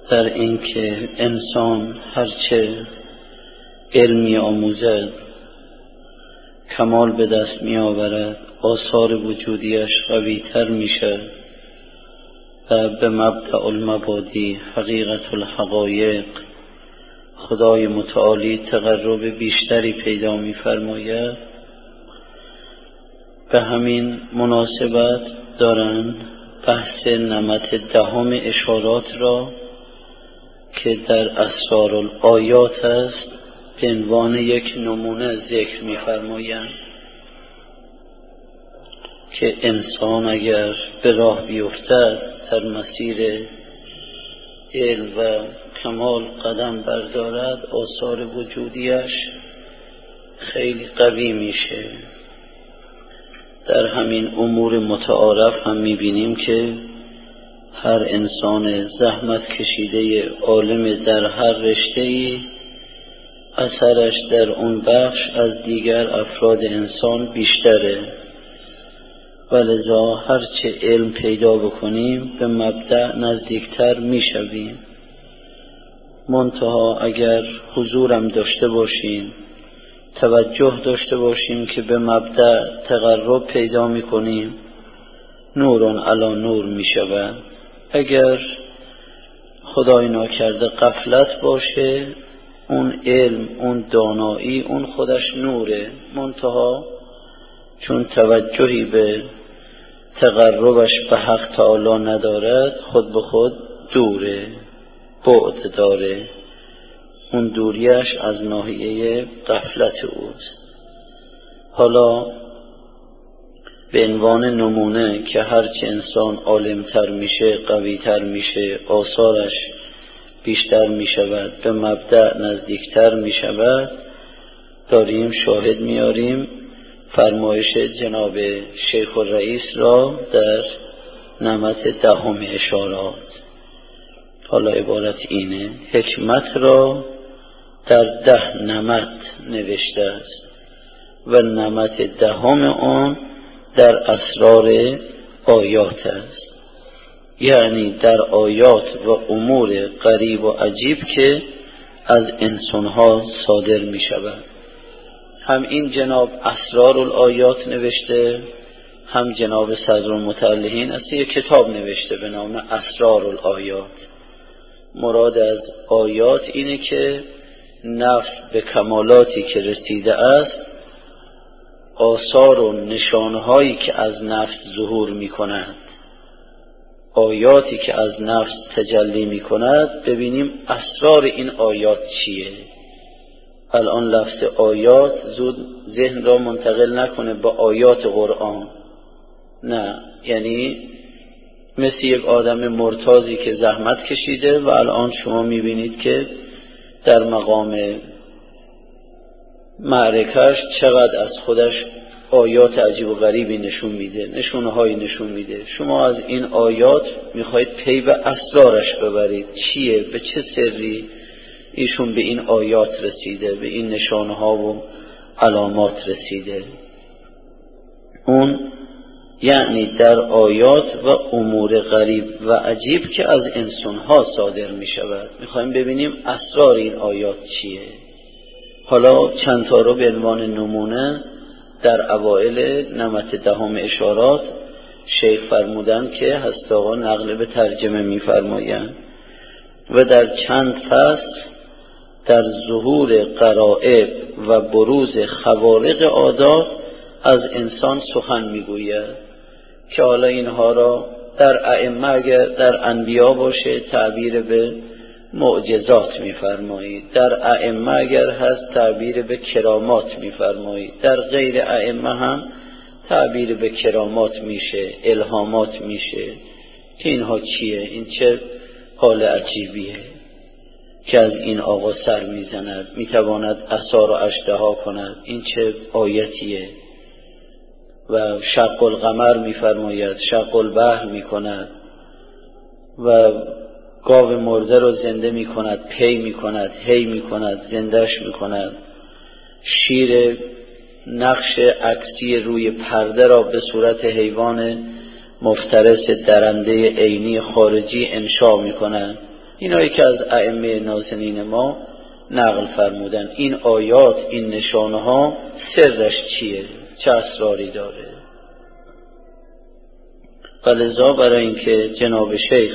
در این که انسان هرچه علمی آموزد کمال به دست می آورد، آثار وجودیش قوی تر می شد و به مبدأ المبادی حقیقت الحقایق خدای متعالی تقرب بیشتری پیدا می فرماید. به همین مناسبت دارند بحث نمط دهم اشارات را که در اسرار الآیات است به عنوان یک نمونه ذکر می فرمایند که انسان اگر به راه بیفتد در مسیر علم و کمال قدم بردارد، آثار وجودیش خیلی قوی میشه. در همین امور متعارف هم میبینیم که هر انسان زحمت کشیده عالم در هر رشته‌ای اثرش در اون بخش از دیگر افراد انسان بیشتره، ولذا هرچه علم پیدا بکنیم به مبدأ نزدیکتر میشویم. منتها اگر حضورم داشته باشیم، توجه داشته باشیم که به مبدأ تقرب پیدا میکنیم، نورون علی نور میشود. اگر خدای ناکرده غفلت باشه، اون علم، اون دانایی، اون خودش نوره، منتها چون توجهی به تقربش به حق تعالی ندارد، خود به خود دوره، بعد داره. اون دوریش از ناحیه غفلت اوست. حالا به عنوان نمونه که هرچه انسان عالمتر میشه، قویتر میشه، آثارش بیشتر میشود، به مبدأ نزدیکتر میشود، داریم شاهد میاریم فرمایش جناب شیخ الرئیس را در نمط دهم اشارات. حالا عبارت اینه: حکمت را در 10 نمط نوشته است و نمط دهم آن در اسرار آیات است، یعنی در آیات و امور غریب و عجیب که از انسانها صادر می شود. هم این جناب اسرار الآیات نوشته، هم جناب صدر المتعلهین از یک کتاب نوشته به نام اسرار الآیات. مراد از آیات اینه که نفس به کمالاتی که رسیده است، آثار و نشانهایی که از نفس ظهور می کند، آیاتی که از نفس تجلی می کند، ببینیم اسرار این آیات چیه. الان لفظ آیات زود ذهن را منتقل نکنه با آیات قرآن، نه، یعنی مثل یک آدم مرتاضی که زحمت کشیده و الان شما میبینید که در مقام معرکش چقدر از خودش آیات عجیب و غریبی نشون میده، نشونهایی نشون میده. شما از این آیات میخواید پی به اسرارش ببرید، چیه، به چه سری ایشون به این آیات رسیده، به این نشانها و علامات رسیده. اون یعنی در آیات و امور غریب و عجیب که از انسانها صادر می شود. میخوایم ببینیم اسرار این آیات چیه. حالا چند تا رو به عنوان نمونه در اوائل نمط دهم اشارات شیخ فرمودن که هست آقا نقل به ترجمه می فرمایند و در چند فصل در ظهور غرائب و بروز خوارق عادات از انسان سخن میگوید که حالا اینها را در ائمه اگر در انبیا باشه تعبیر به معجزات میفرمایید، در ائمه اگر هست تعبیر به کرامات میفرمایید، در غیر ائمه هم تعبیر به کرامات میشه، الهامات میشه. اینها چیه؟ این چه حال عجیبیه که از این آقا سر میزند، میتواند عصا را اژدها کند، این چه آیتیه. و شق القمر میفرماید، شق البحر میکند و گاو مرده رو زنده میکند، پی میکند، هی میکند، زندهش میکند. شیر نقش عکسی روی پرده را به صورت حیوان مفترس درنده عینی خارجی انشا میکند. اینایی که از ائمه نازنین ما نقل فرمودن. این آیات، این نشانه ها سرش چیه؟ چه اسراری داره؟ ولذا برای اینکه جناب شیخ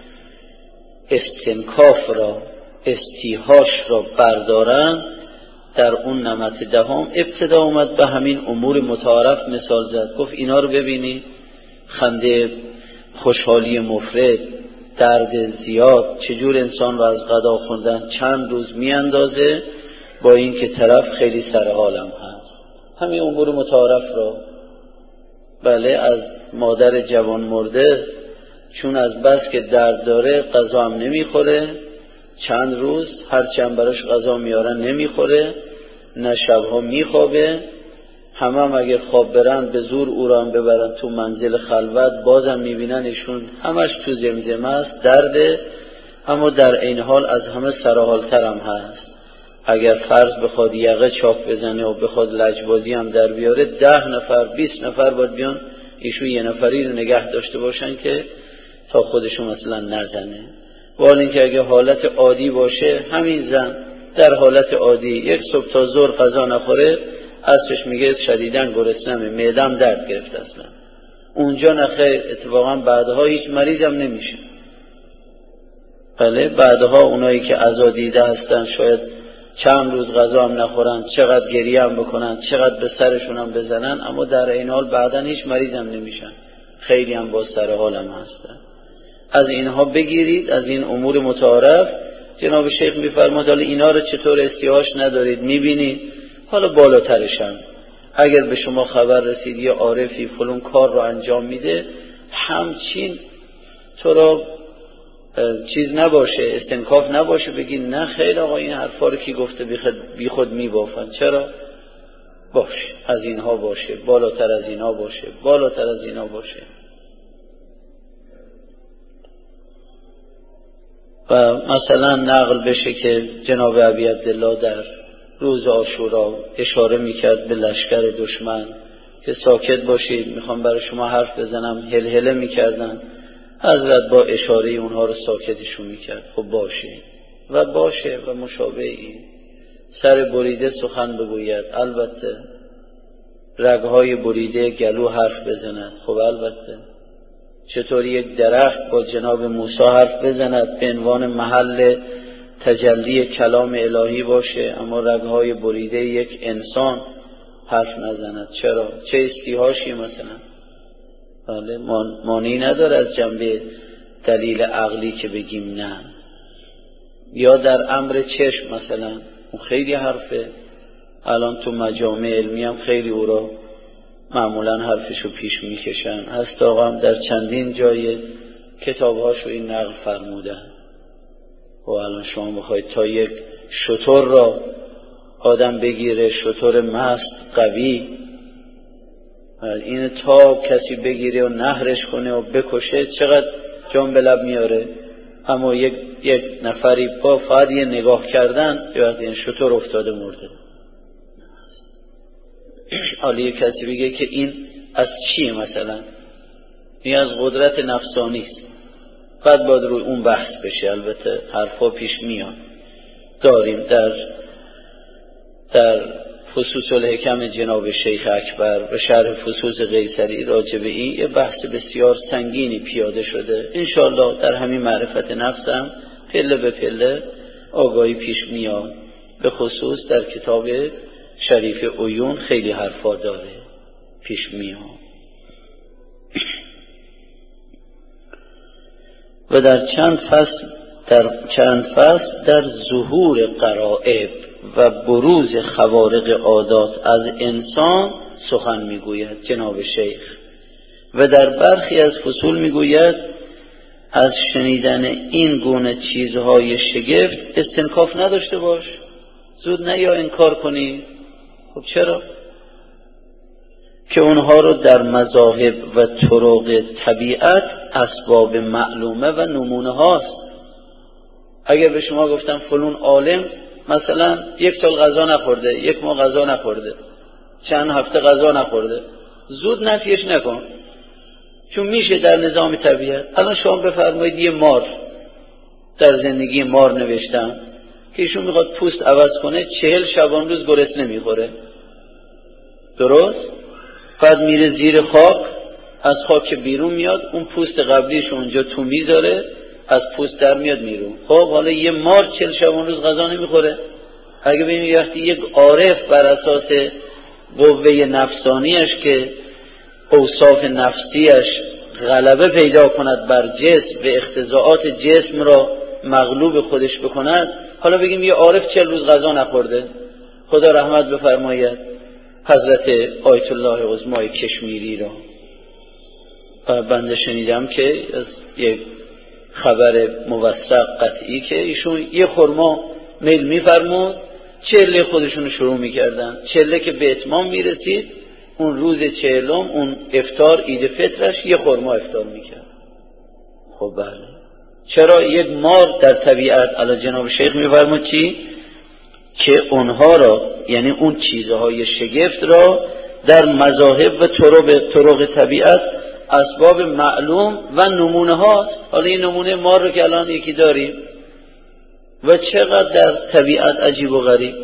استنکاف را، استیهاش را بردارن، در اون نمط دهم ابتدا اومد به همین امور متعارف مثال زد. گفت اینا رو ببینی، خنده، خوشحالی مفرط، درد زیاد، چجور انسان رو از غذا خوردن چند روز میاندازه، با این که طرف خیلی سر حالم هست. همین امور متعارف را، بله، از مادر جوان مرده چون از بس که درد داره غذا هم نمیخوره، چند روز هرچند براش غذا میارن نمیخوره، نه شبها میخوابه، هم اگر خواب برن به زور او را هم ببرن تو منزل خلوت بازم میبینن ایشون همش تو زمزمه است، درده، اما در این حال از همه سرحالتر هم هست. اگر فرض بخواد یقه چاک بزنه و بخواد لجبازی هم در بیاره، 10 نفر 20 نفر باید بیان ایشون یه نفری رو نگه داشته باشن که تا خودشون مثلا نزنه. ولی اینکه اگه حالت عادی باشه، همین زن در حالت عادی یک صبح تا ظهر غذا نخوره، عصرش میگه شدیداً گرسنمه، معده‌ام درد گرفت اصلا. اونجا نخیر، اتفاقا بعدها هیچ مریضم نمیشه. بله، بعدها اونایی که عزا دیده هستن شاید چند روز غذا هم نخورن، چقدر گریه هم بکنن، چقدر به سرشون هم بزنن، اما در این حال بعداً هیچ مریضم نمیشن، خیلی هم با سر حالم هستن. از اینها بگیرید، از این امور متعارف. جناب شیخ میفرماد حالا اینا رو چطور استیهاش ندارید، میبینید حالا بالاترشم اگر به شما خبر رسید یه عارفی فلان کار رو انجام میده، همچین تو رو چیز نباشه، استنکاف نباشه، بگی نه خیلی آقا این حرفا رو کی گفته، بی خود میبافن. چرا؟ باشه، از اینها باشه، بالاتر از اینها باشه، بالاتر از اینها باشه. و مثلا نقل بشه که جناب ابی عبدالله در روز عاشورا اشاره میکرد به لشکر دشمن که ساکت باشید، میخوام برای شما حرف بزنم، هلهله میکردن، حضرت با اشاره اونها رو ساکتشون میکرد. خب باشه و باشه و مشابه این. سر بریده سخن بگوید، البته. رگهای بریده گلو حرف بزند، خب البته. چطوری یک درخت با جناب موسی حرف بزند به عنوان محل تجلی کلام الهی باشه، اما رگهای بریده یک انسان حرف نزند؟ چرا؟ چه استیهاشی مثلا؟ بله، مانعی نداره از جنبه دلیل عقلی که بگیم نه. یا در امر چشم مثلا، اون خیلی حرفه، الان تو مجامع علمی هم خیلی او را معمولا حرفشو پیش میکشن. هست آقا هم در چندین جای کتابهاشو این نقل فرمودن. و الان شما بخواید تا یک شتر را آدم بگیره، شتر مست قوی، این تا کسی بگیره و نهرش کنه و بکشه، چقدر جان به لب میاره. اما یک نفری با فقط یه نگاه کردن وقتی این شتر افتاده مرده. حالا یک کسی بگه که این از چیه مثلا، این از قدرت نفسانی است، بعد باید روی اون بحث بشه. البته حرفا پیش میان، داریم در فصوص الحکم جناب شیخ اکبر و شرح فصوص قیصری راجب این یه بحث بسیار سنگینی پیاده شده. انشاءالله در همین معرفت نفسم پله به پله آگاهی پیش میاد. به خصوص در کتاب شریف عیون خیلی حرفا داره پیش میاد. و در چند فصل در ظهور غرائب و بروز خوارق عادات از انسان سخن میگوید جناب شیخ. و در برخی از فصول میگوید از شنیدن این گونه چیزهای شگفت استنکاف نداشته باش، زود نه یا انکار کنی. خب چرا؟ که اونها رو در مذاهب و طرق طبیعت اسباب معلومه و نمونه هاست. اگر به شما گفتم فلان عالم مثلا 1 سال غذا نخورده، 1 ماه غذا نخورده، چند هفته غذا نخورده، زود نفیش نکن، چون میشه در نظام طبیعت. الان شما بفرمایید یه مار در زندگی مار نوشتم که ایشون میخواد پوست عوض کنه 40 شبان روز گرسنه نمیخوره. درست؟ بعد میره زیر خاک، از خاک بیرون میاد، اون پوست قبلیش اونجا تو میذاره، از پوست در میاد میرون. خب حالا یه مار 40 شبان روز غذا نمیخوره. اگه ببینید وقتی یک عارف بر اساس قوه نفسانیش که اوصاف نفسیش غلبه پیدا کند بر جسم و اختزاعات جسم را مغلوب خودش بکند، حالا بگیم یه عارف 40 روز غذا نخورده، خدا رحمت بفرماید حضرت آیت الله عظمای کشمیری را. بنده شنیدم که از یک خبر موثق قطعی که ایشون یه خرما میل میفرمود، چله خودشون شروع میکردن، چله که به اتمام میرسید اون روز 40 اون افطار عید فطرش یه خرما افطار میکرد. خب بله، چرا یک مار در طبیعت، علی جناب شیخ میفرمود چی؟ که اونها را، یعنی اون چیزهای شگفت را در مذاهب و طرق طبیعت اسباب معلوم و نمونه ها. حالا این نمونه مار رو که الان یکی داریم و چقدر در طبیعت عجیب و غریب.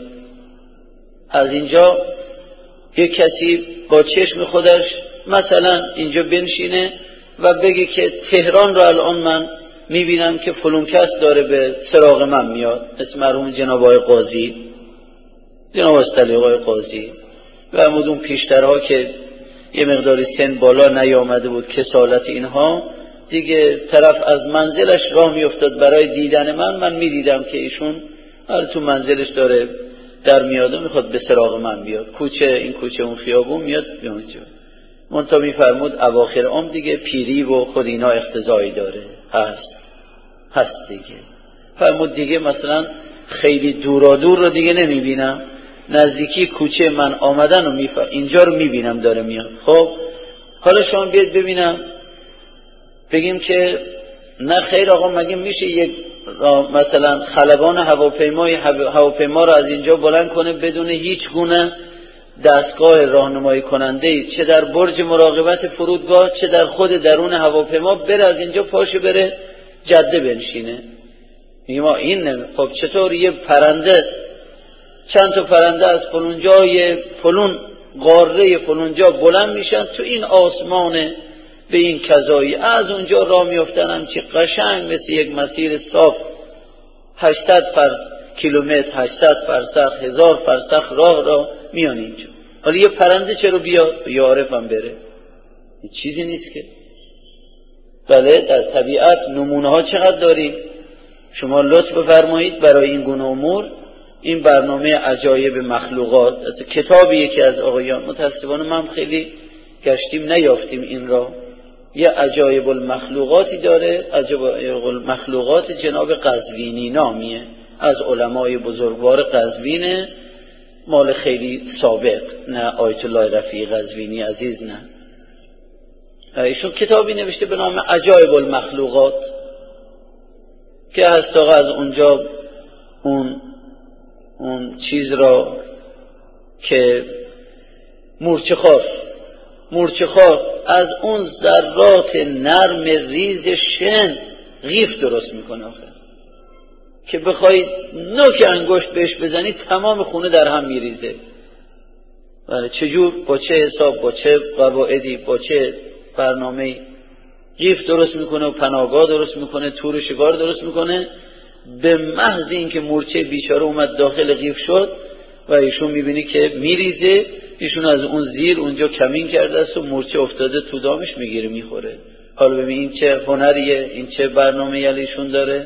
از اینجا یک کسی با چشم خودش مثلا اینجا بنشینه و بگه که تهران رو الان من میبینم که فلان کس داره به سراغ من میاد، مثل مرحوم جناب آقای قاضی، جناب استعلی آقای قاضی و مدون پیشترها که یه مقداری سن بالا نیامده بود کسالت اینها، دیگه طرف از منزلش راه میافتاد برای دیدن من میدیدم که ایشون تو منزلش داره در میاده، میخواد به سراغ من بیاد، کوچه این کوچه اون خیابون میاد به اونجا. منتها میفرمود اواخر عمر دیگه پیری و خود اینا اختزایی داره، هست دیگه. فرمود دیگه مثلا خیلی دور رو دیگه نمیبینم، نزدیکی کوچه من آمدن و اینجا رو میبینم داره میاد. خب حالا شما بیاید ببینم بگیم که نه خیر آقا، مگه میشه یک مثلا خلبان هواپیما رو از اینجا بلند کنه بدون هیچ گونه دستگاه راهنمایی کننده، چه در برج مراقبت فرودگاه چه در خود درون هواپیما، بره از اینجا پاشه بره جده بنشینه؟ میگه ما این خب چطور یه پرنده، چند تا پرنده از فلون جای فلون قاره فلون جا بلند میشن تو این آسمان به این کذایی، از اونجا راه میافتن همچی قشنگ مثل یک مسیر صاف 800 کیلومتر 800 فرسخ 1000 فرسخ راه را میان اینجا. حالا یه پرنده چرا بیاد یا عارفم بره؟ این چیزی نیست که. بله در طبیعت نمونه ها چقدر داریم. شما لطف بفرمایید برای این گونه امور این برنامه عجایب مخلوقات، کتابی که از آقایان، متاسفانه من خیلی گشتیم نیافتیم این را، یه عجایب المخلوقاتی داره، عجایب المخلوقات جناب قزوینی نامیه، از علمای بزرگوار قزوینه، مال خیلی سابق، نه آیت الله رفیع قزوینی عزیز، نه ایشون کتابی نوشته به نام عجایب المخلوقات که هست آقا از اونجا اون چیز را که مورچه‌خوار از اون ذرات نرم ریز شن قیف درست میکنه آخه، که بخواید نوک انگشت بهش بزنید تمام خونه در هم میریزه. بله چجور، با چه حساب، با چه قواعدی، با چه برنامه‌ای قیف درست میکنه و پناهگاه درست میکنه، تور شکار درست میکنه، به محض اینکه مورچه بیچاره اومد داخل قیف شد و ایشون میبینی که میریزه، ایشون از اون زیر اونجا کمین کرده است و مورچه افتاده تو دامش میگیره میخوره. حالا ببین این چه هنریه، این چه برنامه‌ای ایشون داره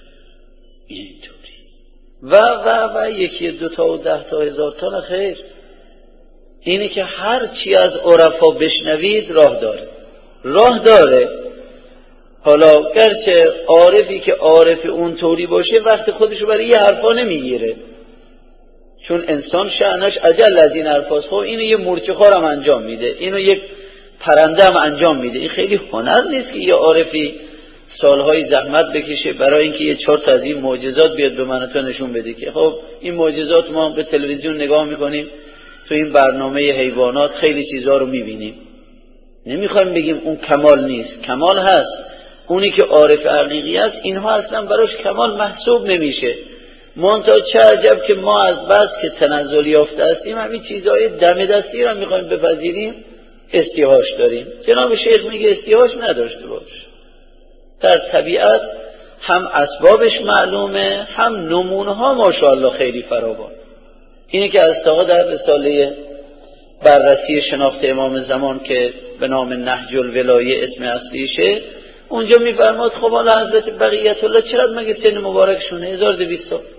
اینطوری و یکی دو تا و 10 تا هزار تا خیر. اینه که هر چی از عرفا بشنوید راه داره. حالا گرچه عارفی که عارف اون طوری باشه وقت خودشو برای یه حرفا نمیگیره، چون انسان شأنش عجل از این حرفاست. خب اینو یه مورچه خارم انجام میده، اینو یک پرنده هم انجام میده. این خیلی هنر نیست که یه عارفی سالهای زحمت بکشه برای اینکه یه 4 تا از این معجزات بیاد به من تو نشون بده که خب این معجزات ما به تلویزیون نگاه میکنیم، تو این برنامه حیوانات خیلی چیزا رو میبینیم، نمیخوایم بگیم اون کمال نیست، کمال هست. اونی که عارف حقیقی است اینها اصلا براش کمال محسوب نمیشه. منتها چه عجب که ما از بس که تنزل یافته هستیم همین چیزهای دم دستی را میخوایم بپذیریم، استیهاش داریم. جناب شیخ میگه استیهاش نداشته باش. در طبیعت هم اسبابش معلومه، هم نمونه ها ماشاءالله خیلی فراوان. اینه که از در رساله بررسی شناخت امام زمان که به نام نهج الولایه اسم اصلیشه، اونجا میفرماد خب حالا حضرت بقیت الله چقدر مگه سن مبارکشونه؟ 1200 سال.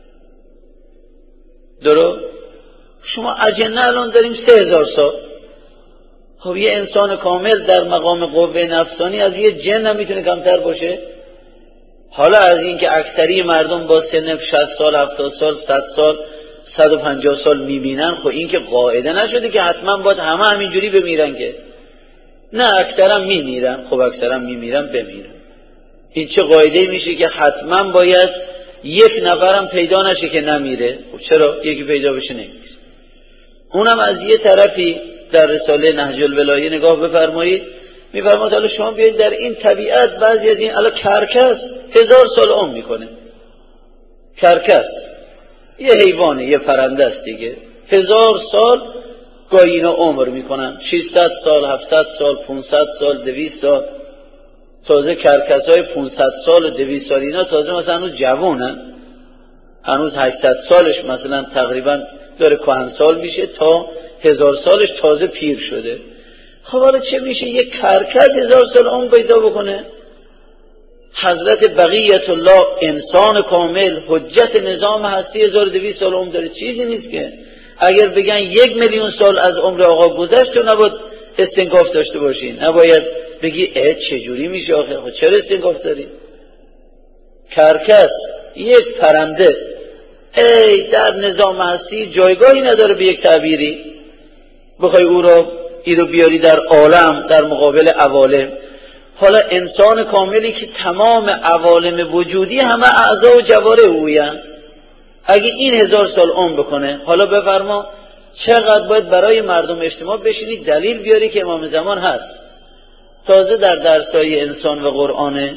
درست؟ شما اجنه الان داریم 3000 سال. خب یه انسان کامل در مقام قوه نفسانی از یه جن هم میتونه کمتر باشه؟ حالا از این که اکثری مردم با سن 60 سال 70 سال 100 سال 150 سال میبینن، خب این که قاعده نشده که حتما باید همه همینجوری بمیرن که نه، اکثرا میمیرن. خب اکثرا میمیرن بمیرن. این چه قاعده میشه که حتما باید یک نفرم پیدا نشه که نمیره؟ خب چرا یکی پیدا بشه نمیره؟ اونم از یه طرفی در رساله نهج الولایه نگاه بفرمایید، میفرماد حالا شما بیایید در این طبیعت بعضی از این الان کرکس 1000 سال عمر میکنه. کرکس یه حیوانه، یه پرنده است دیگه. 1000 سال گاهی اینا عمر میکنن، 600 سال 700 سال 500 سال 200 سال. تازه کرکس‌های 500 سال و 200 سال اینا تازه مثلا هنوز جوانن، هنوز 800 سالش مثلا تقریبا داره کهنسال میشه تا 1000 سالش تازه پیر شده. خب حالا چه میشه یک کرکس 1000 سال عمر پیدا بکنه؟ حضرت بقیت الله انسان کامل حجت نظام هستی 1200 سال عمر داره. چیزی نیست که اگر بگن 1,000,000 سال از عمر آقا گذشت تو نباید استنکاف داشته باشین، نباید بگی چجوری میشه آخه؟ خب چرا استنکاف داری؟ کرکس یک پرنده در نظام هستی جایگاهی نداره به یک تعبیری بخوای او رو بیاری در عالم در مقابل عوالم. حالا انسان کاملی که تمام عوالم وجودی همه اعضا و جواره اویند، اگه این 1000 سال عمر بکنه، حالا بفرما چقدر باید برای مردم اجتماع بشینی دلیل بیاری که امام زمان هست. تازه در درسای انسان و قرآن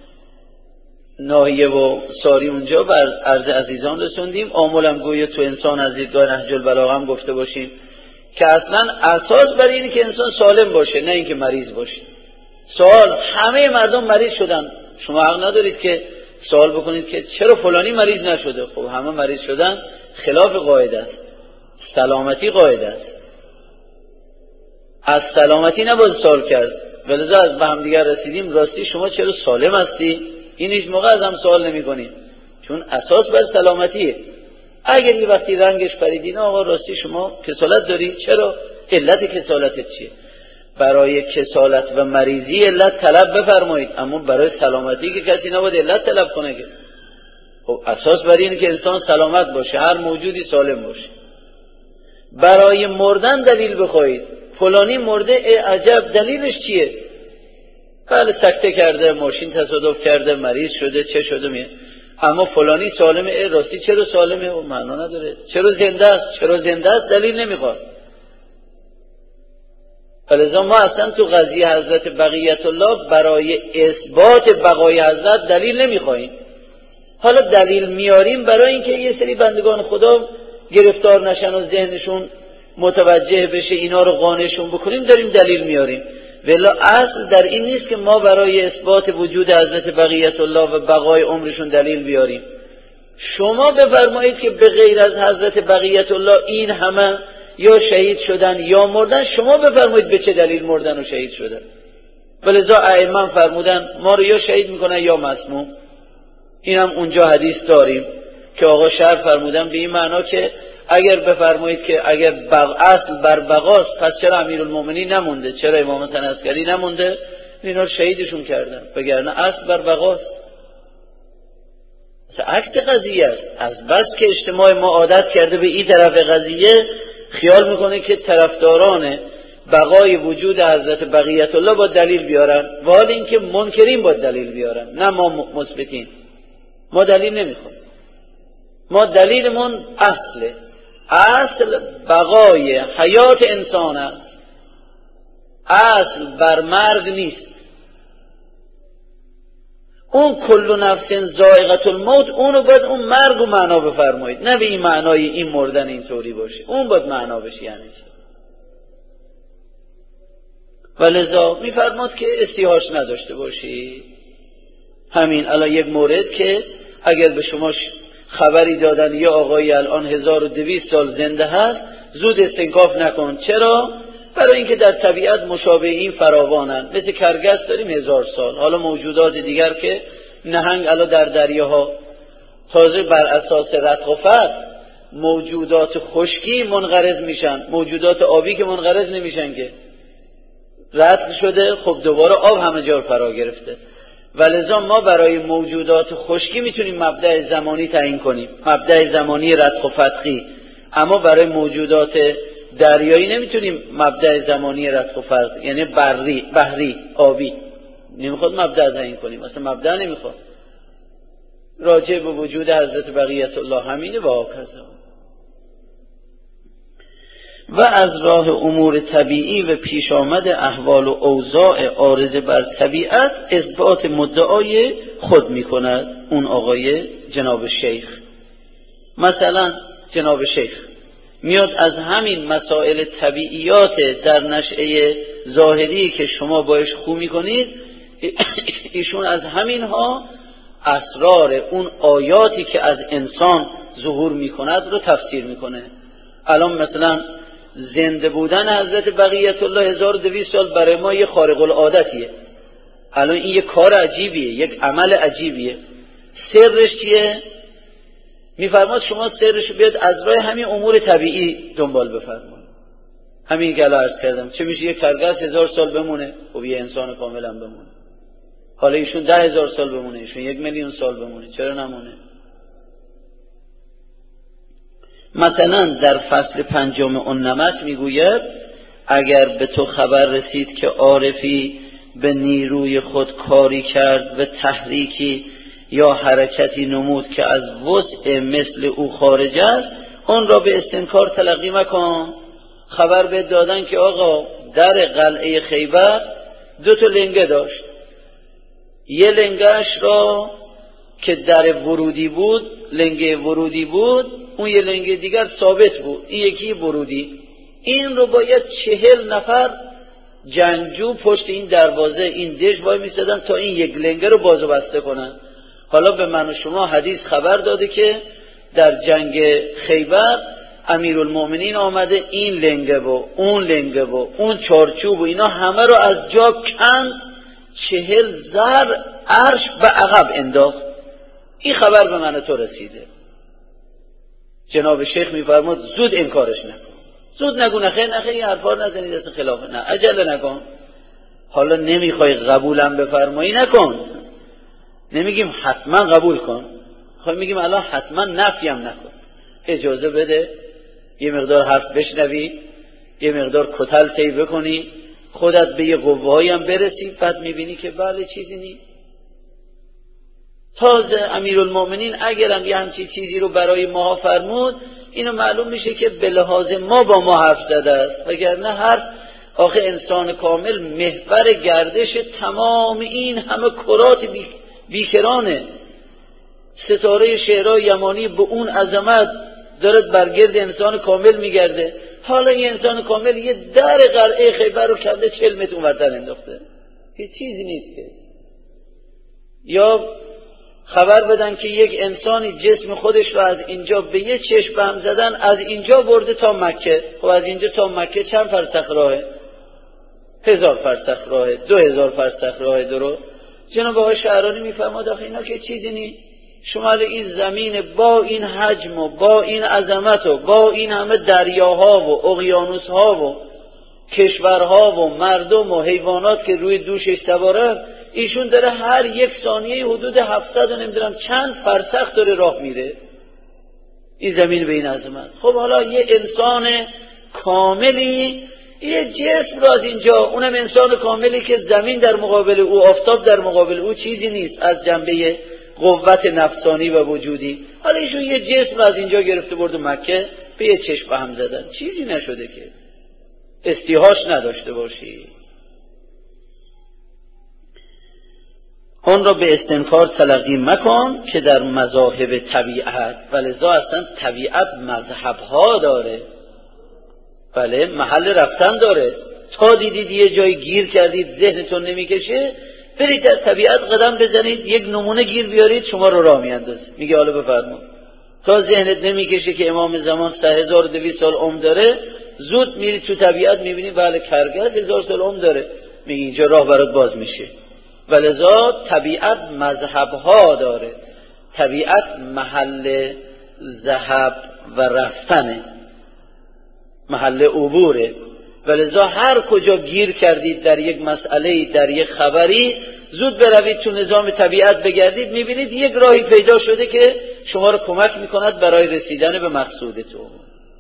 ناحیه و ساری اونجا بر عرض عزیزان رسوندیم. آمولم گویا تو انسان از دیدگاه نهج البلاغه هم گفته باشیم که اصلا اساس برای اینه که انسان سالم باشه، نه اینکه مریض باشه. سوال همه مردم مریض شدن، شما حق ندارید که سوال بکنید که چرا فلانی مریض نشده. خب همه مریض شدن خلاف قاعده است. سلامتی قاعده است. از سلامتی نباید سوال کرد. ولذا از به هم دیگر رسیدیم راستی شما چرا سالم هستی؟ این هیچ موقع از هم سوال نمی کنیم، چون اساس بر سلامتیه. اگر یه وقتی رنگش پریدین آقا راستی شما کسالت داری، چرا؟ علت کسالتت چیه؟ برای کسالت و مریضی علت طلب بفرمایید، اما برای سلامتی که کسی نباید علت طلب کنه که. خب اساس بر اینه که انسان سلامت باشه، هر موجودی سالم باشه. برای مردن دلیل بخواید، فلانی مرده، عجب دلیلش چیه؟ بله سکته کرده، ماشین تصادف کرده، مریض شده، چه شده میه. اما فلانی سالمه، راستی چرا سالمه؟ او معنا نداره. چرا زنده است؟ چرا زنده است دلیل نمیخواد. فلذا ما اصلا تو قضیه حضرت بقیت الله برای اثبات بقای حضرت دلیل نمیخوایم. حالا دلیل میاریم برای اینکه یه سری بندگان خدا گرفتار نشن و ذهنشون متوجه بشه، اینا رو قانعشون بکنیم، داریم دلیل میاریم. ولی اصل در این نیست که ما برای اثبات وجود حضرت بقیت الله و بقای عمرشون دلیل بیاریم. شما بفرمایید که به غیر از حضرت بقیت الله این همه یا شهید شدن یا مردن، شما بفرمایید به چه دلیل مردن و شهید شدن. ولذا ائمه فرمودن ما رو یا شهید میکنن یا مسموم. اینم اونجا حدیث داریم که آقا شرح فرمودن به این معنا که اگر بفرمایید که اگر اصل بر بقاست، پس چرا امیرالمومنین نمونده، چرا امام حسن عسکری نمونده؟ اینا رو شهیدشون کردن، وگرنه اصل بر بقاست. عکس قضیه است. از بس که اجتماع ما عادت کرده به این طرف قضیه، خیال میکنه که طرفداران بقای وجود حضرت بقیت الله با دلیل بیارن، و حال اینکه منکرین با دلیل بیارن، نه ما مثبتین. ما دلیل نمیخوایم. ما دلیلمون اصله. اصل بقای حیات انسان است، اصل بر مرگ نیست. اون کل نفس ذائقة الموت، اونو باید اون مرگ رو معنا بفرمایید، نه به این معنای این مردن اینطوری باشه، اون باید معنا بشه. یعنی ولذا میفرماد که استیحاش نداشته باشی. همین الان یک مورد که اگر به شما خبری دادن یه آقایی الان 1200 سال زنده هست، زود استنکاف نکن. چرا؟ برای اینکه در طبیعت مشابه این فراوانن. مثل کرگس داریم 1000 سال. حالا موجودات دیگر که نهنگ الان در دریاها تازه بر اساس رتق و فتق موجودات خشکی منقرض میشن، موجودات آبی که منقرض نمیشن که رتق شده، خب دوباره آب همه جا رو فرا گرفته. ولذا ما برای موجودات خشکی میتونیم مبدأ زمانی تعیین کنیم، مبدأ زمانی رتق و فتقی، اما برای موجودات دریایی نمیتونیم مبدأ زمانی رتق و فتق، یعنی بحری آبی نمیخواد مبدأ تعیین کنیم، اصلا مبدأ نمیخواد. راجع به وجود حضرت بقیت الله همینه و هاکذا. و از راه امور طبیعی و پیش آمد احوال و اوضاع عارض بر طبیعت اثبات مدعای خود می کند اون آقای جناب شیخ. مثلا جناب شیخ میاد از همین مسائل طبیعیات در نشأه ظاهری که شما باش خو می کنید، ایشون از همینها اسرار اون آیاتی که از انسان ظهور می کند رو تفسیر می کنه. الان مثلا زنده بودن حضرت بقیت الله 1200 سال برای ما یه خارق العادتیه. الان این یه کار عجیبیه، یک عمل عجیبیه. سرش چیه؟ میفرماد شما سرش بیاد از راه همین امور طبیعی دنبال بفرمایید. همین که الان عرض کردم، چه میشه یک کرگس 1000 سال بمونه، خب یه انسان کاملا بمونه. حالا ایشون 10,000 سال بمونه، ایشون 1,000,000 سال بمونه، چرا نمونه؟ مثلا در فصل 5 النمط میگوید اگر به تو خبر رسید که عارفی به نیروی خود کاری کرد و تحریکی یا حرکتی نمود که از وسع مثل او خارج است، اون را به استنکار تلقی مکن. خبر به دادن که آقا در قلعه خیبر 2 لنگه داشت، یه لنگهش را که در ورودی بود، لنگه ورودی بود، اون یه لنگه دیگر ثابت بود، این یکی ورودی. این رو باید 40 نفر جنگجو پشت این دروازه این دژ وای میستادن تا این یک لنگه رو باز و بسته کنن. حالا به من و شما حدیث خبر داده که در جنگ خیبر امیرالمؤمنین آمده این لنگه و اون لنگه و اون چارچوب و اینا همه رو از جا کند، 40 ذر عرش به عقب انداخت. این خبر به من و تو رسیده. جناب شیخ میفرماد زود انکارش نکن، زود نگو، نخیر این حرفا رو نزنید، اصلا خلافه، نه عجله نکن. حالا نمیخوای قبولم بفرمایی نکن، نمیگیم حتما قبول کن، میگیم الان حتما نفیم نکن، اجازه بده یه مقدار حرف بشنوی، یه مقدار کتل طی بکنی، خودت به یه قوه‌ای هم برسی، بعد میبینی که بله چیزی نیست. تازه امیرالمؤمنین اگرم یه همچین چیزی رو برای ما فرمود، اینو معلوم میشه که به لحاظ ما با ما حرف زده است، وگرنه هر آخه انسان کامل محور گردش تمام این همه کرات بیکرانه. ستاره شعرهای یمانی به اون عظمت دارد برگرد انسان کامل میگرده. حالا این انسان کامل یه در قلعه خیبر رو کرده 40 متر اونورتر انداخته، هیچ چیزی نیست که. یا خبر بدن که یک انسانی جسم خودش رو از اینجا به یه چشم به هم زدن، از اینجا برده تا مکه. خب از اینجا تا مکه چند فرسخ راهه؟ 1000 فرسخ راهه، 2000 فرسخ راهه. درو جناب آقای شعرانی میفرماد آخه اینا که چیزی نیست. شما این زمین با این حجم و با این عظمت و با این همه دریاها و اقیانوسها و کشورها و مردم و حیوانات که روی دوشش سواره، ایشون داره هر یک ثانیه حدود 700 و نمیدونم چند فرسخ داره راه میره این زمین به این عظمت. خب حالا یه انسان کاملی یه جسم رو از اینجا، اونم انسان کاملی که زمین در مقابل او، آفتاب در مقابل او چیزی نیست از جنبه قوت نفسانی و وجودی، حالا ایشون یه جسم رو از اینجا گرفته برد مکه به یه چشم به هم زدن، چیزی نشده که استیحاش نداشته باشی. اون را به استنکار تلقی مکن که در مذاهب طبیعت، ولذا اصلا طبیعت مذهبها داره، بله محل رفتن داره. تا دیدید یه جای گیر کردید ذهنتون نمیکشه، برید در طبیعت قدم بزنید، یک نمونه گیر بیارید، شما رو راه میاندازه. میگه حالا بفرمایید. تا ذهنت نمیکشه که امام زمان 3200 سال عمر داره، زود میری تو طبیعت میبینی بله کرگر 1000 سال عمر داره، میگی اینجا راه برات باز میشه. ولذا طبیعت مذهبها داره، طبیعت محل ذهب و رفتنه، محل عبوره. ولذا هر کجا گیر کردید در یک مسئله، در یک خبری، زود بروید تو نظام طبیعت بگردید، میبینید یک راهی پیدا شده که شما رو کمک میکند برای رسیدن به مقصودتون.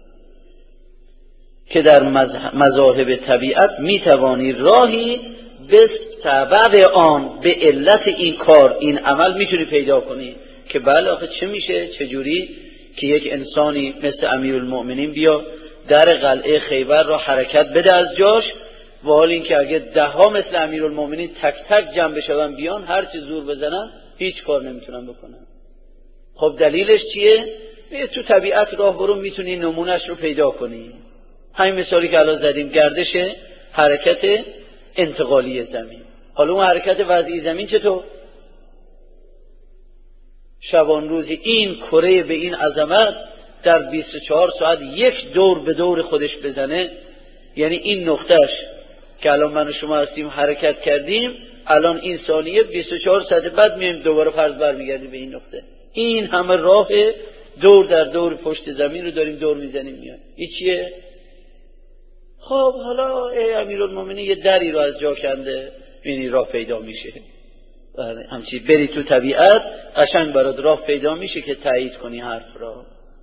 که در مذاهب طبیعت میتوانی راهی به سبب آن، به علت این کار، این عمل میتونی پیدا کنی که بله آخه چه میشه، چجوری که یک انسانی مثل امیرالمؤمنین بیا در قلعه خیبر را حرکت بده از جاش، و حال این که اگه 10 مثل امیرالمؤمنین تک تک جمع بشون بیان هر چی زور بزنن هیچ کار نمیتونن بکنن. خب دلیلش چیه؟ تو طبیعت راه برو میتونی نمونهش رو پیدا کنی. همین مثالی که الان زدیم، گردش حرکت انتقالی زمین. حالا اون حرکت وضعی زمین چطور؟ شبان روزی این کره به این عظمت در 24 ساعت یک دور به دور خودش بزنه، یعنی این نقطهش که الان من و شما هستیم حرکت کردیم، الان این ثانیه 24 ساعت بعد میایم دوباره فرض برمیگردیم به این نقطه. این همه راه دور در دور پشت زمین رو داریم دور میزنیم میایم. این چیه؟ خب حالا ای امیرالمومنین یه دری رو از جا کنده، ببینی راه پیدا میشه. همچی بری تو طبیعت قشنگ برات راه پیدا میشه که تایید کنی حرف را.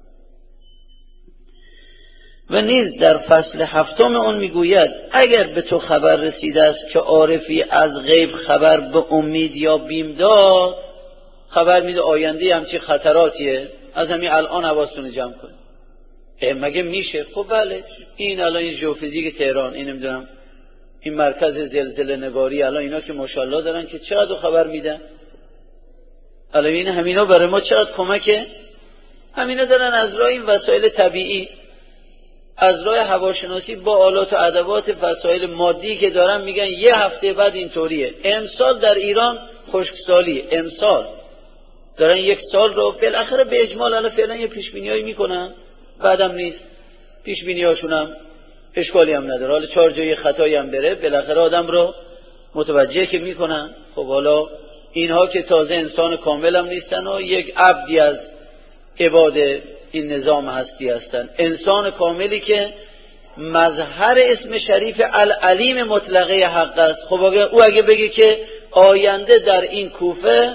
و نیز در فصل 7 اون میگوید اگر به تو خبر رسیده است که عارفی از غیب خبر به امید یا بیم داد، خبر میده آینده همچی خطراتیه، از همین الان حواستون جمع کن. مگه میشه؟ خب بله، این الان این ژئوفیزیک تهران، این نمیدونم این مرکز زلزله نگاری، الان اینا که ماشاءالله دارن که چقدر خبر میدن، الان این همینا برای ما چقدر کمکه. همینا دارن از راه این وسایل طبیعی، از راه هواشناسی با آلات و ادوات وسایل مادی که دارن، میگن یه هفته بعد اینطوریه. امسال در ایران خشکسالی، امسال دارن یک سال رو بالاخره به اجمال الان فعلا یه پیشبینیایی میکنن، بعدم نیست پیشبینیاشون هم اشکالی هم نداره. حالا 4 جای خطایی هم بره بالاخره آدم رو متوجه که میکنن. خب حالا اینها که تازه انسان کامل هم نیستن و یک عبدی از عباد این نظام هستی هستن، انسان کاملی که مظهر اسم شریف العلیم مطلقه حق است. خب او اگه بگه که آینده در این کوفه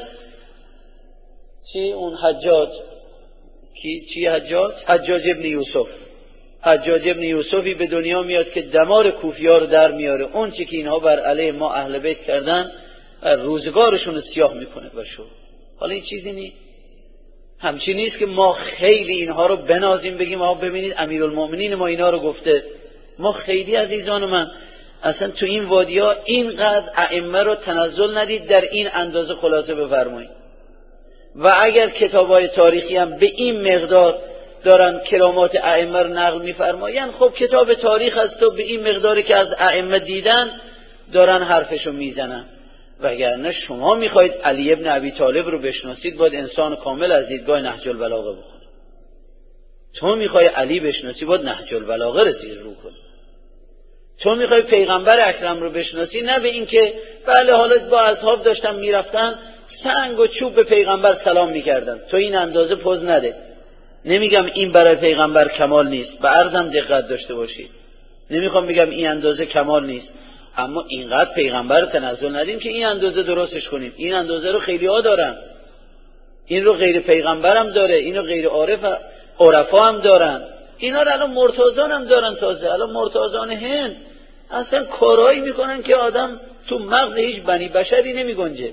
اون حجاج چی حجاج ابن یوسف، حجاج ابن یوسفی به دنیا میاد که دمار کوفی‌ها رو در میاره، اون چی که اینها بر علیه ما اهل بیت کردن روزگارشون رو سیاه میکنه و شو. حالا این چیزی نیست، همچین نیست که ما خیلی اینها رو بنازیم بگیم آها ببینید امیرالمومنین ما اینا رو گفته. ما خیلی عزیزان من اصلا تو این وادی‌ها اینقدر ائمه رو تنزل ندید در این اندازه خلاصه بفرمایید. و اگر کتابای تاریخی هم به این مقدار دارن کرامات ائمه رو نقل می‌فرمایند، خب کتاب تاریخ است و به این مقداری که از ائمه دیدن دارن حرفشو میزنن. وگرنه شما میخواید علی ابن ابی طالب رو بشناسید باید انسان کامل از دیدگاه نهج البلاغه بخونید. تو میخوای علی بشناسی باید نهج البلاغه رو زیر رو کنی. تو میخوای پیغمبر اکرم رو بشناسی، نه به این که بله حالا با اصحاب داشتن میرفتن سنگ و چوب به پیغمبر سلام میکردن، تو این اندازه پوز نده. نمیگم این برای پیغمبر کمال نیست، به عرضم دقت داشته باشید، نمیخوام بگم این اندازه کمال نیست، اما اینقدر پیغمبر رو تنزل ندیم که این اندازه درستش کنیم. این اندازه رو خیلی ها دارن، این رو غیر پیغمبر هم داره، این رو غیر عرفا هم دارن، اینا رو الان مرتضان هم دارن. تازه الان مرتضان هند اصلا کارهایی میکنن که آدم تو مغز هیچ بنی بشری نمیگنجه.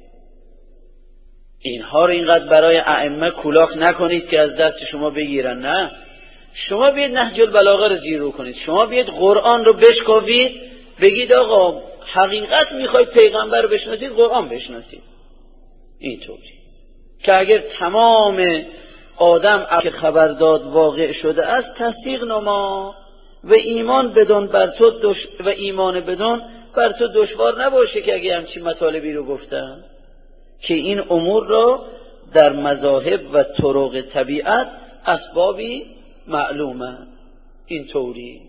اینها رو اینقدر برای ائمه کلاخ نکنید که از دست شما بگیرن. نه، شما بیاید نهج البلاغه رو زیر رو کنید، شما بیاید قرآن رو بشکافید، بگید آقا حقیقت میخواید پیغمبر رو بشناسید، قرآن بشناسید. اینطوری که اگر تمام آدم که خبر داد واقع شده است تصدیق نما و ایمان بدون و ایمان بدون بر تو دشوار نباشه که اگه همچین مطالبی رو گفتن که این امور را در مذاهب و طرق طبیعت اسبابی معلومه. اینطوری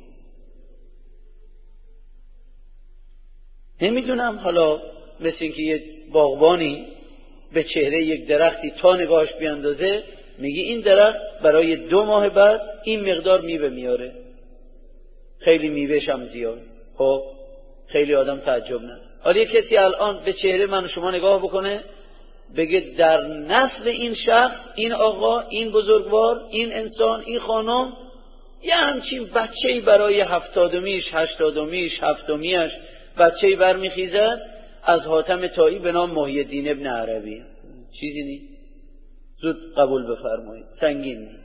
نمیدونم، حالا مثل اینکه یه باغبانی به چهره یک درختی تا نگاهش بیاندازه میگی این درخت برای 2 ماه بعد این مقدار میوه میاره، خیلی میوهش هم زیاد. خب خیلی آدم تعجب نه. حالا یک کسی الان به چهره من و شما نگاه بکنه بگه در نسل این شخص، این آقا، این بزرگوار، این انسان، این خانم یه همچین بچه‌ای برای 70میش 80میش 70میش بچه‌ای برمیخیزد از حاتم طایی به نام محی الدین ابن عربی. چیزی نیست، زود قبول بفرمایید، سنگین نیست.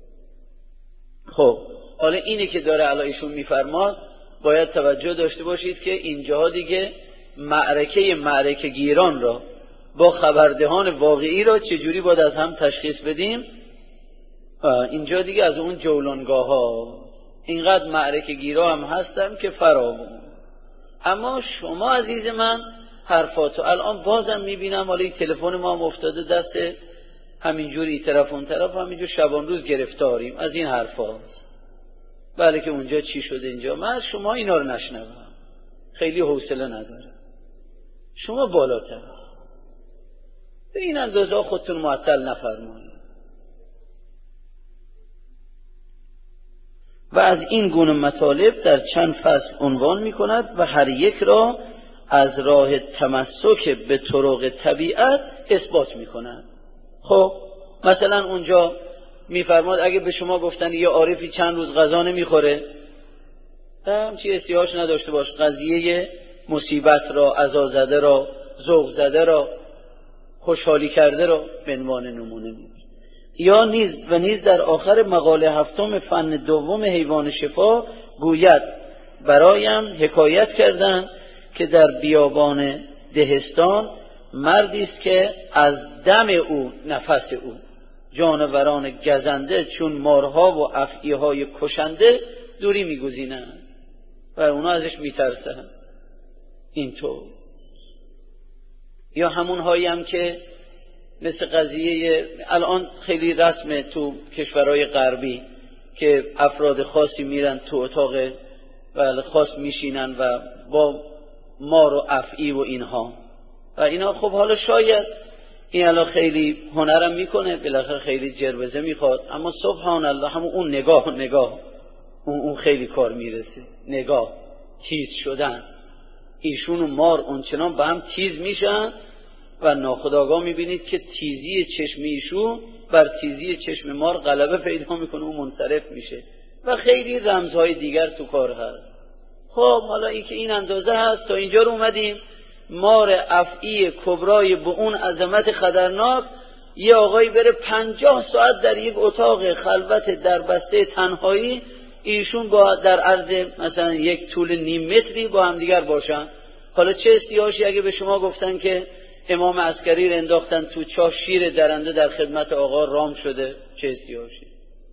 خب حالا اینه که داره علایشون میفرماد، باید توجه داشته باشید که اینجاها دیگه معرکه گیران را با خبردهان واقعی را چجوری باید از هم تشخیص بدیم. اینجا دیگه از اون جولانگاه ها اینقدر معرکه گیرا هم هستم که فراوون. اما شما عزیز من حرفاتو الان بازم میبینم، حالا این تلفن ما هم افتاده دست همینجوری طرف اون طرف، همینجور شبان روز گرفتاریم از این حرفا. بله که اونجا چی شده اینجا، من شما اینا رو نشنوم، خیلی حوصله ندارم. شما بالاتر به این اندازه خودتون معطل نفرمایید. و از این گونه مطالب در چند فصل عنوان می کند و هر یک را از راه تمسک به طرق طبیعت اثبات می کند. خب مثلا اونجا می فرماد اگه به شما گفتن یه عارفی چند روز غذا نمی خوره، همچی استیاش نداشته باش، قضیه مصیبت را، عزازده را، ذوق زده را، خوشحالی کرده را به عنوان نمونه می. یا نیز در آخر مقاله 7 فن دوم حیوان شفا گوید برایم حکایت کردند که در بیابان دهستان مردی است که از دم او، نفس او، جانوران گزنده چون مارها و افعیهای کشنده دوری میگزینند و اونا ازش میترسند. اینطور یا همون هایی هم که مثل قضیه الان خیلی رسمه تو کشورهای غربی که افراد خاصی میرن تو اتاق خاص میشینن و با مار و افعی و اینها و اینا. خب حالا شاید این الان خیلی هنرم میکنه، بالاخره خیلی جربزه میخواد، اما سبحان الله همون اون نگاه اون خیلی کار میرسه. نگاه، تیز شدن، ایشون و مار اونچنان به هم تیز میشن و ناخودآگاه میبینید که تیزی چشم ایشون بر تیزی چشم مار غلبه پیدا میکنه و منصرف میشه و خیلی رمزهای دیگر تو کار هست. خب حالا این که این اندازه هست تا اینجا رو اومدیم، مار افعی کبرای به اون عظمت خطرناک یه آقایی بره 50 ساعت در یک اتاق خلوت در بسته تنهایی، ایشون با در عرض مثلا یک طول نیم متری با هم دیگر باشن. حالا چه استیاشی اگه به شما گفتن که امام عسکری رو انداختن تو چاه، شیر درنده در خدمت آقا رام شده، چه استیاشی؟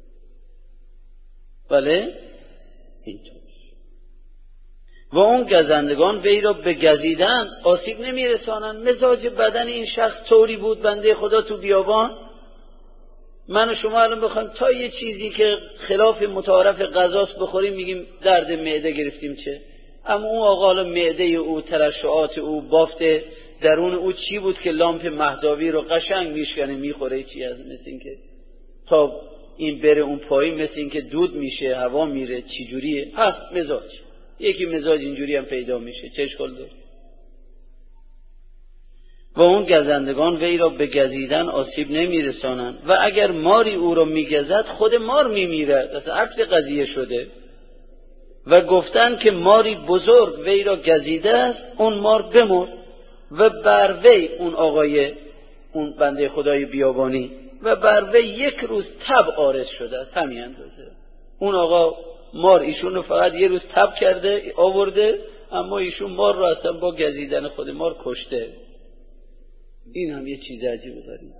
بله اینطور. و اون گزندگان وی را به گزیدن آسیب نمیرسانند. مزاج بدن این شخص طوری بود بنده خدا تو بیابان، من و شما الان بخوایم تا یه چیزی که خلاف متعارف غذاست بخوریم میگیم درد معده گرفتیم چه، اما اون آقا حالا معده او، ترشحات او، بافت درون او چی بود که لامپ مهداوی رو قشنگ میشکنه میخوره، چی از مثل این که تا این بره اون پایین مثل این که دود میشه، هوا میره، چی جوریه؟ هست مزاج، یکی مزاج اینجوری هم پیدا میشه، چه اشکال داره؟ و اون گزندگان وی را به گزیدن آسیب نمیرسانند و اگر ماری او را میگزد خود مار میمیرد. اصلا عکس قضیه شده. و گفتند که ماری بزرگ وی را گزیده است، اون مار بمرد و بر وی، اون آقای، اون بنده خدای بیابانی، و بر وی 1 روز تب عارض شده است. همین اندازه اون آقا مار ایشون رو فقط 1 روز تب کرده آورده، اما ایشون مار رو اصلا با گزیدن خود مار کشته. این هم یه چیز عجیب و غریب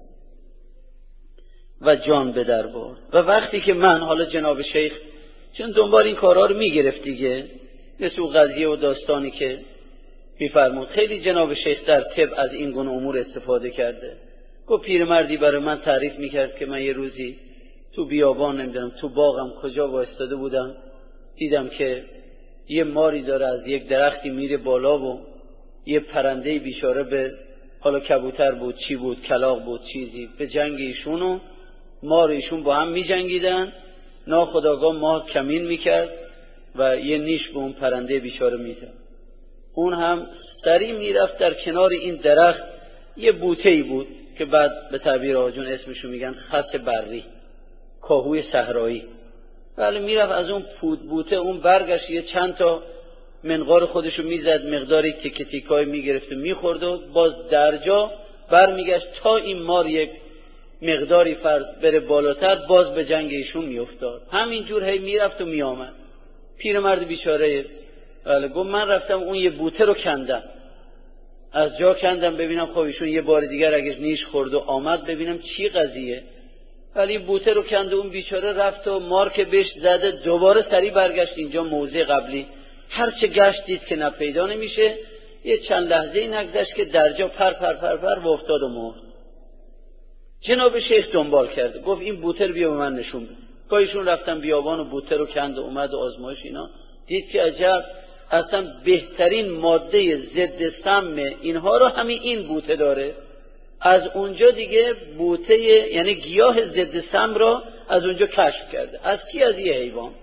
و جان به دربار. و وقتی که من حالا جناب شیخ چون دنبال این کارها رو میگرفت دیگه، مثل اون قضیه و داستانی که میفرمود، خیلی جناب شیخ در طب از این گونه امور استفاده کرده. گفت پیرمردی برای من تعریف میکرد که من یه روزی تو بیابان نمیدونم تو باغم کجا وایستاده بودم، دیدم که یه ماری داره از یک درختی میره بالا و یه پرنده بیچاره به حالا کبوتر بود چی بود کلاغ بود چیزی به جنگ ایشون و مار ایشون با هم می جنگیدن، ناخودآگاه مار کمین میکرد و یه نیش به اون پرنده بیچاره میزد. اون هم سریع میرفت در کنار این درخت، یه بوته‌ای بود که بعد به تعبیر آجون اسمشو میگن خس بری، کاهوی صحرایی. ولی میرفت از اون بوته اون برگش یه چند تا منقار خودشو میزد، مقداری تیکه تیکای میگرفت و میخورد و باز درجا برمیگشت تا این مار یک مقداری فرض بره بالاتر، باز به جنگ ایشون میافتاد. همینجور هی میرفت و میآمد. پیرمرد بیچاره گفت من رفتم اون یه بوته رو کندم، از جا کندم ببینم خب ایشون یه بار دیگر اگه نیش خورد و آمد ببینم چی قضیه. ولی بوته رو کند و اون بیچاره رفت و مار که بهش زده دوباره سریع برگشت اینجا موضع قبلی. هرچه گشت دید که نپیدا نمیشه، یه چند لحظه این نگذشت که درجا پر پر پر پر و افتاد و مرد. جناب شیخ دنبال کرده، گفت این بوته رو بیا به من نشون بده. با ایشون رفتن بیابان و بوته رو کند و اومد و آزمایش اینا، دید که عجب اصلا بهترین ماده ضد سم اینها رو همین این بوته داره. از اونجا دیگه بوته یعنی گیاه ضد سم را از اونجا کشف کرده. از کی؟ از یه حیوان.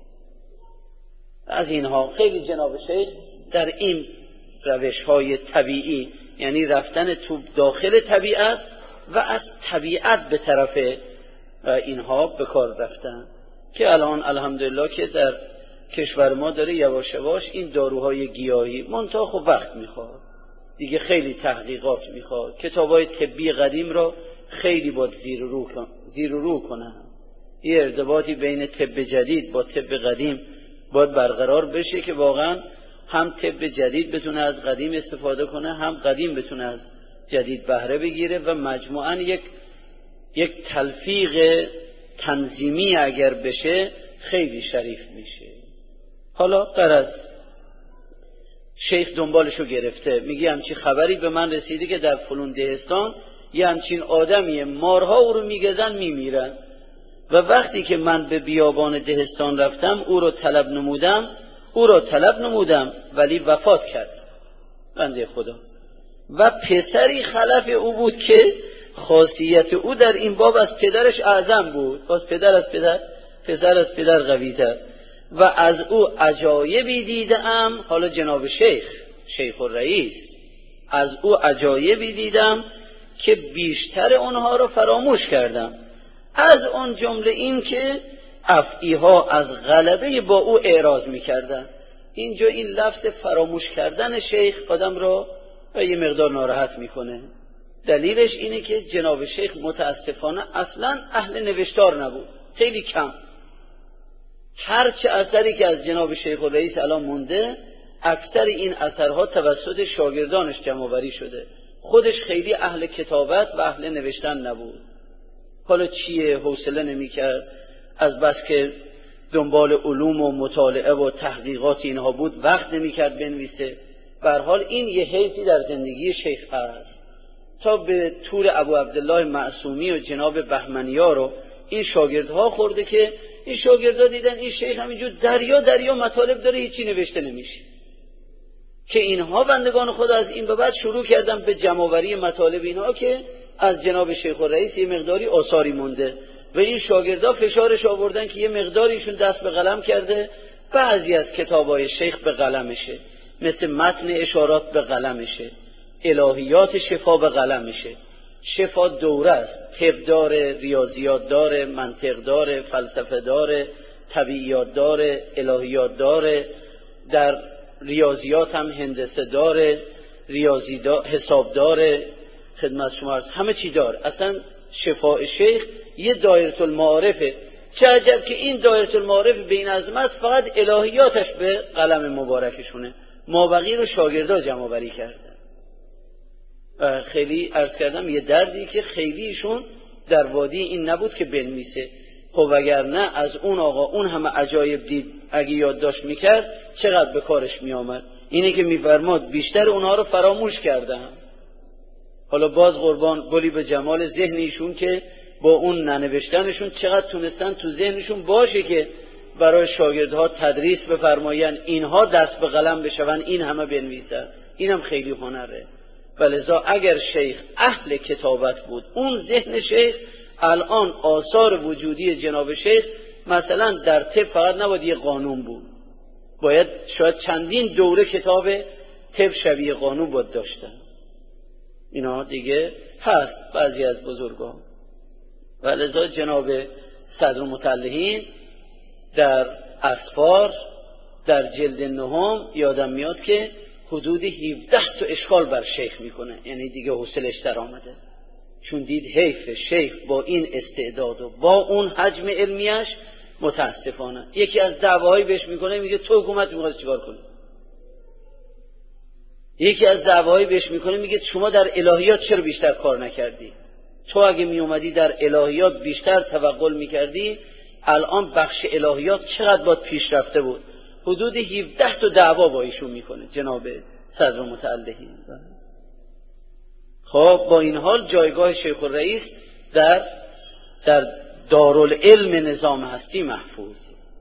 از اینها خیلی جناب شیخ در این روش‌های طبیعی، یعنی رفتن تو داخل طبیعت و از طبیعت به طرف اینها به کار رفتن، که الان الحمدلله که در کشور ما داره یواش یواش این داروهای گیاهی منتها خب وقت میخواد دیگه، خیلی تحقیقات میخواد. کتابای طبی قدیم را خیلی باید زیر و رو کنن. یه ارتباطی بین طب جدید با طب قدیم باید برقرار بشه که واقعا هم طب جدید بتونه از قدیم استفاده کنه، هم قدیم بتونه از جدید بهره بگیره و مجموعاً یک تلفیق تنظیمی اگر بشه خیلی شریف میشه. حالا قرض شیخ دنبالشو گرفته، میگه همچین خبری به من رسیده که در فلان دهستان یه همچین آدمیه، مارها او رو میگزن میمیرن و وقتی که من به بیابان دهستان رفتم او رو طلب نمودم ولی وفات کرد بنده خدا. و پسری خلف او بود که خاصیت او در این باب از پدرش اعظم بود، باز پدر از پدر قوی‌تر. و از او عجایبی دیدم، حالا جناب شیخ الرئیس، از او عجایبی دیدم که بیشتر اونها رو فراموش کردم. از اون جمله این که افعیها از غلبه با او اعراض میکردن. اینجا این لفظ فراموش کردن شیخ آدم رو یه مقدار ناراحت میکنه. دلیلش اینه که جناب شیخ متاسفانه اصلا اهل نوشتار نبود، خیلی کم. هرچه اثری که از جناب شیخ الرئیس الان مونده، اکثر این اثرها توسط شاگردانش جمع‌آوری شده. خودش خیلی اهل کتابت و اهل نوشتن نبود. حالا چیه حوصله نمی‌کرد، از بس که دنبال علوم و مطالعه و تحقیقات اینها بود وقت نمی‌کرد بنویسه. به هر حال این یه حیثی در زندگی شیخ هست. تا به طور ابو عبدالله معصومی و جناب بهمنیا رو این شاگردها خورده که این شاگردها دیدن این شیخ همینجور دریا مطالب داره، هیچی نوشته نمیشه، که اینها بندگان خدا از این به بعد شروع کردن به جمع‌آوری مطالب اینها که از جناب شیخ الرئیس یه مقداری آثاری مونده و این شاگردها فشارش آوردن که یه مقداریشون دست به قلم کرده، بعضی از کتابای شیخ به قلمشه، مثل متن اشارات به قلمشه، الهیات شفا به قلمشه. شفا دوره است، طب داره، ریاضیات داره، منطق داره، فلسفه داره، طبیعیات داره، الهیات داره، در ریاضیات هم هندسه داره، حساب داره، خدمت شما همه چی داره. اصلا شفاء شیخ یه دایره المعارفه. چه عجب که این دایره المعارف به این عظمت فقط الهیاتش به قلم مبارکشونه، مابقی رو شاگردا جمع آوری کردن. خیلی عرض کردم یه دردی که خیلی ایشون در وادی این نبود که بنویسه. خب وگرنه از اون آقا اون همه عجایب دید، اگه یادداشت میکرد چقدر به کارش میآمد. اینه که میفرماد بیشتر اونها رو فراموش کردم. حالا باز قربان گلی به جمال ذهنیشون که با اون ننوشتنشون چقدر تونستن تو ذهنشون باشه که برای شاگردها تدریس بفرمایند، اینها دست به قلم بشون، این همه بنویسن. اینم خیلی هنره. ولذا اگر شیخ اهل کتابت بود، اون ذهن شیخ، الان آثار وجودی جناب شیخ مثلا در طب فقط نباید یه قانون بود، باید شاید چندین دوره کتاب طب شبیه قانون بود داشتن. اینا دیگه هست بعضی از بزرگان. ولذا جناب صدرالمطلعین در اسفار در جلد 9 یادم میاد که حدود 17 تا اشکال بر شیخ میکنه، یعنی دیگه حوصلش در آمده، چون دید حیف شیخ با این استعداد و با اون حجم علمیش متاسفانه. یکی از دعواهایی بهش میکنه، میگه تو حکومت میخواد چیکار کنی؟ یکی از دعواهایی بهش میکنه، میگه شما در الهیات چرا بیشتر کار نکردی؟ تو اگه میومدی در الهیات بیشتر توغل میکردی، الان بخش الهیات چقدر باید پیش رفته بود. حدود 17 تا دعوا با ایشون میکنه جناب صدرالمتعلقین. خب با این حال جایگاه شیخ الرئیس در دارالعلم نظام هستی محفوظ.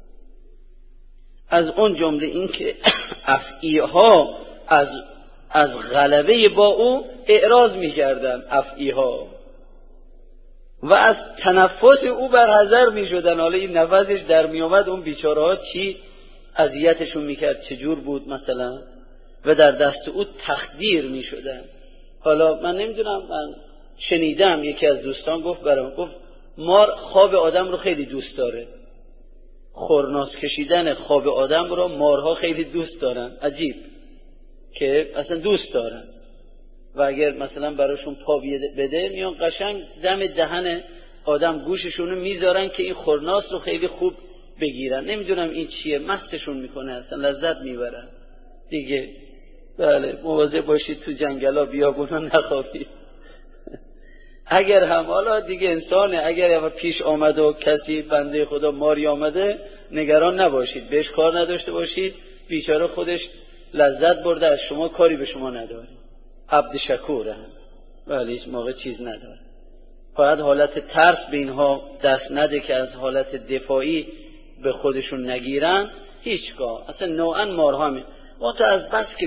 از اون جمله این که افعیها از غلبه با او اعراض میکردن، افعیها، و از تنفس او برحذر میشدن. حالا این نفسش در میامد، اون بیچاره ها چی اذیتشون میکرد، چجور بود مثلا، و در دست او تخدیر میشدن. حالا من نمیدونم، من شنیدم یکی از دوستان گفت برام، گفت مار خواب آدم رو خیلی دوست داره، خورناس کشیدن خواب آدم رو مارها خیلی دوست دارن. عجیب که اصلا دوست دارن، و اگر مثلا براشون پا بده میان قشنگ دم دهن آدم گوششون رو میذارن که این خورناس رو خیلی خوب بگیرن. نمیدونم این چیه، مستشون میکنه، اصلا لذت میبرن دیگه. بله مواظب باشید تو جنگلا بیابونا نخوابید. اگر هم حالا دیگه انسانه، اگر هم پیش آمده و کسی بنده خدا ماری آمده، نگران نباشید، بهش کار نداشته باشید، بیچاره خودش لذت برده، از شما کاری به شما نداره، عبد شکوره، ولی هیچ موقع چیز نداره. فقط حالت ترس به اینها دست نده که از حالت دفاعی به خودشون نگیرن هیچگاه. اصلا نوعا مارها تا از بس که